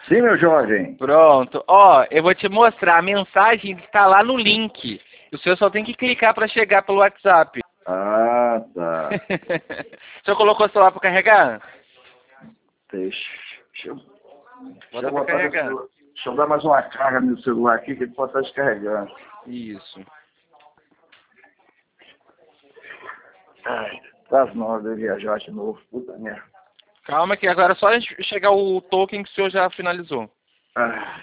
Sim, meu jovem. Pronto. Ó, eu vou te mostrar a mensagem que está lá no link. O senhor só tem que clicar para chegar pelo WhatsApp. Ah, tá. O senhor colocou o celular para carregar? Deixa eu, Bota para carregar. deixa eu dar mais uma carga no celular aqui que ele pode estar descarregando. Isso. Ai, das 9 eu viajar de novo. Puta merda. Calma que agora é só chegar o token que o senhor já finalizou. Ah.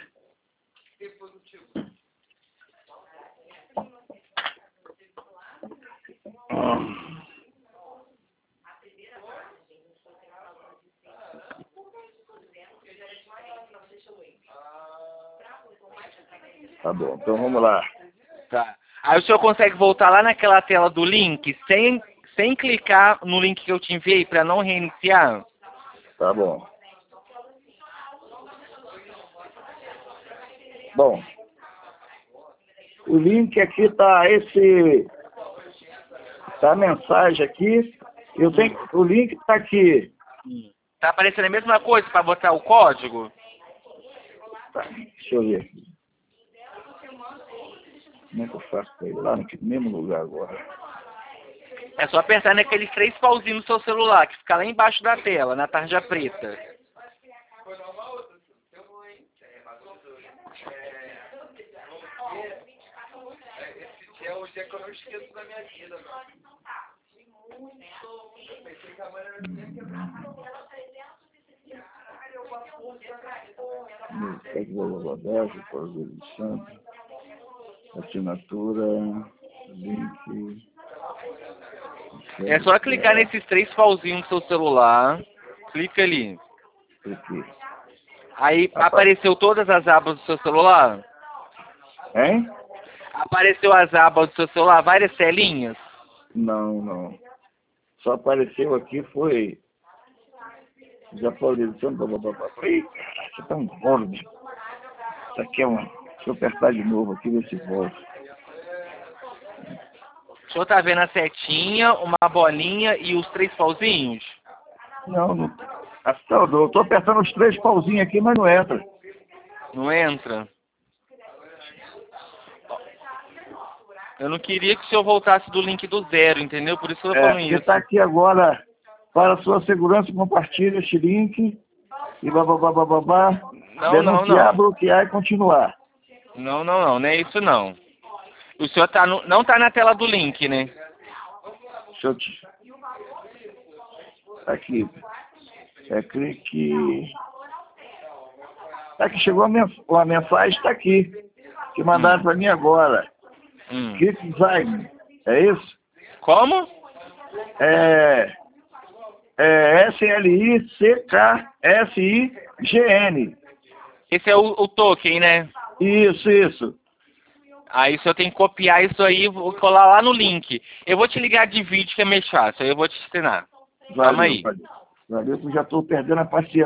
Tá bom, então vamos lá. Tá. Aí o senhor consegue voltar lá naquela tela do link sem clicar no link que eu te enviei para não reiniciar? Tá bom. Bom, o link aqui tá tá a mensagem aqui. Eu tenho, o link tá aqui. Tá aparecendo a mesma coisa para botar o código? Tá, deixa eu ver. Como é que eu faço pra ir lá no mesmo lugar agora? É só apertar naqueles 3 pauzinhos no seu celular, que fica lá embaixo da tela, na tarja preta. Esse é o dia que eu não esqueço da minha vida, Rodagem, pós-edição, assinatura, link. É só clicar nesses 3 pauzinhos no seu celular. Clica ali. Aqui. Aí apareceu todas as abas do seu celular? Hein? Apareceu as abas do seu celular, várias telinhas? Não, não. Só apareceu aqui, foi. Já pós-edição, Ih, isso é tão gordo. Isso aqui é uma. Deixa eu apertar de novo aqui, ver se volta. O senhor tá vendo a setinha, uma bolinha e os 3 pauzinhos? Não, não. Eu tô apertando os 3 pauzinhos aqui, mas não entra. Não entra? Eu não queria que o senhor voltasse do link do 0, entendeu? Por isso que eu tô falando Porque isso. está aqui agora, para sua segurança, compartilhe este link e babá. Denunciar, bloquear e continuar. Não é isso não. O senhor tá não tá na tela do link, né? Deixa eu te... Aqui. Clique. Aqui chegou a mensagem, está aqui. Que mandaram para mim agora. Clique Zagn. É isso? Como? SLICKSIGN. Esse é o token, né? Isso. Aí o senhor tem que copiar isso aí e vou colar lá no link. Eu vou te ligar de vídeo que é mais fácil, aí eu vou te ensinar. Calma aí. Valeu, que eu já estou perdendo a paciência.